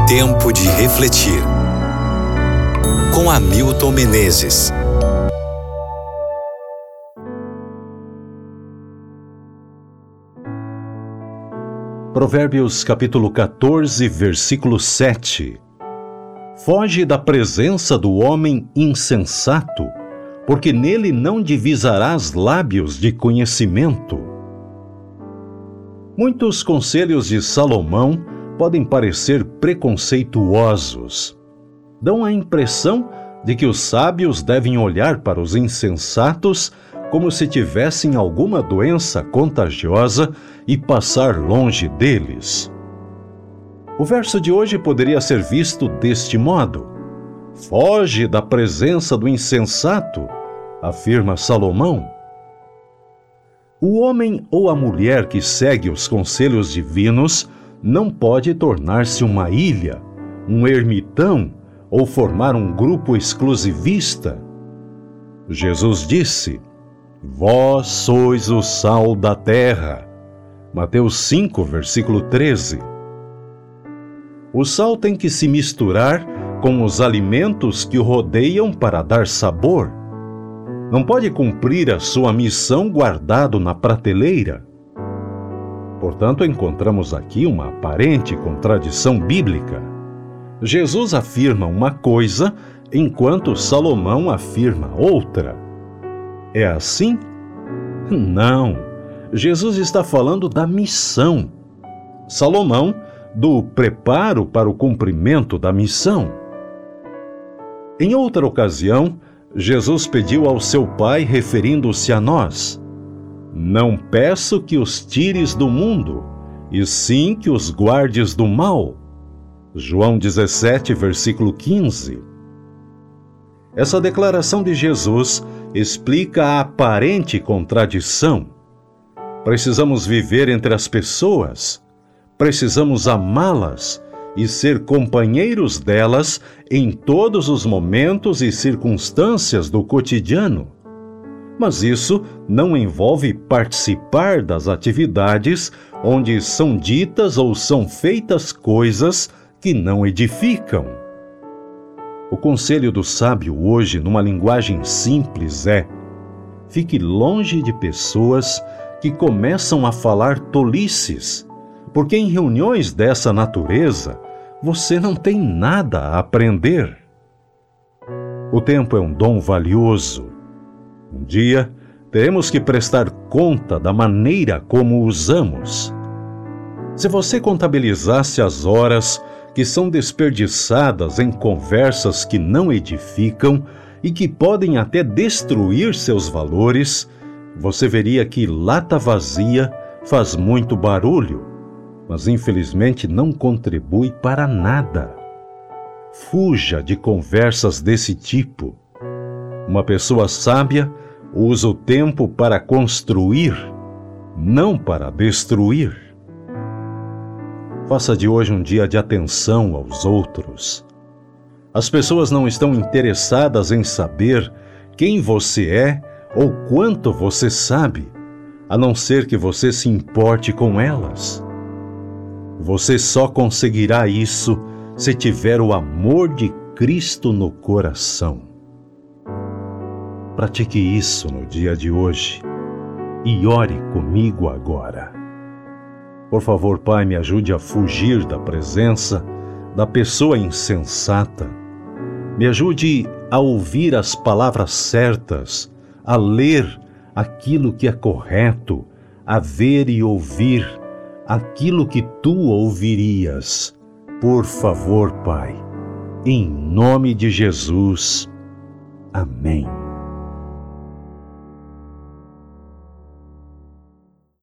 Tempo de refletir. Com Hamilton Menezes. Provérbios capítulo 14, versículo 7. Foge da presença do homem insensato, porque nele não divisarás lábios de conhecimento. Muitos conselhos de Salomão podem parecer preconceituosos. Dão a impressão de que os sábios devem olhar para os insensatos como se tivessem alguma doença contagiosa e passar longe deles. O verso de hoje poderia ser visto deste modo: foge da presença do insensato, afirma Salomão. O homem ou a mulher que segue os conselhos divinos não pode tornar-se uma ilha, um ermitão ou formar um grupo exclusivista. Jesus disse: vós sois o sal da terra. Mateus 5, versículo 13. O sal tem que se misturar com os alimentos que o rodeiam para dar sabor. Não pode cumprir a sua missão guardado na prateleira. Portanto, encontramos aqui uma aparente contradição bíblica. Jesus afirma uma coisa, enquanto Salomão afirma outra. É assim? Não. Jesus está falando da missão. Salomão, do preparo para o cumprimento da missão. Em outra ocasião, Jesus pediu ao seu Pai, referindo-se a nós: não peço que os tires do mundo, e sim que os guardes do mal. João 17, versículo 15. Essa declaração de Jesus explica a aparente contradição. Precisamos viver entre as pessoas, precisamos amá-las e ser companheiros delas em todos os momentos e circunstâncias do cotidiano. Mas isso não envolve participar das atividades onde são ditas ou são feitas coisas que não edificam. O conselho do sábio hoje, numa linguagem simples, é: fique longe de pessoas que começam a falar tolices, porque em reuniões dessa natureza você não tem nada a aprender. O tempo é um dom valioso. Um dia, teremos que prestar conta da maneira como o usamos. Se você contabilizasse as horas que são desperdiçadas em conversas que não edificam e que podem até destruir seus valores, você veria que lata vazia faz muito barulho, mas infelizmente não contribui para nada. Fuja de conversas desse tipo. Uma pessoa sábia usa o tempo para construir, não para destruir. Faça de hoje um dia de atenção aos outros. As pessoas não estão interessadas em saber quem você é ou quanto você sabe, a não ser que você se importe com elas. Você só conseguirá isso se tiver o amor de Cristo no coração. Pratique isso no dia de hoje e ore comigo agora. Por favor, Pai, me ajude a fugir da presença da pessoa insensata. Me ajude a ouvir as palavras certas, a ler aquilo que é correto, a ver e ouvir aquilo que tu ouvirias. Por favor, Pai, em nome de Jesus. Amém.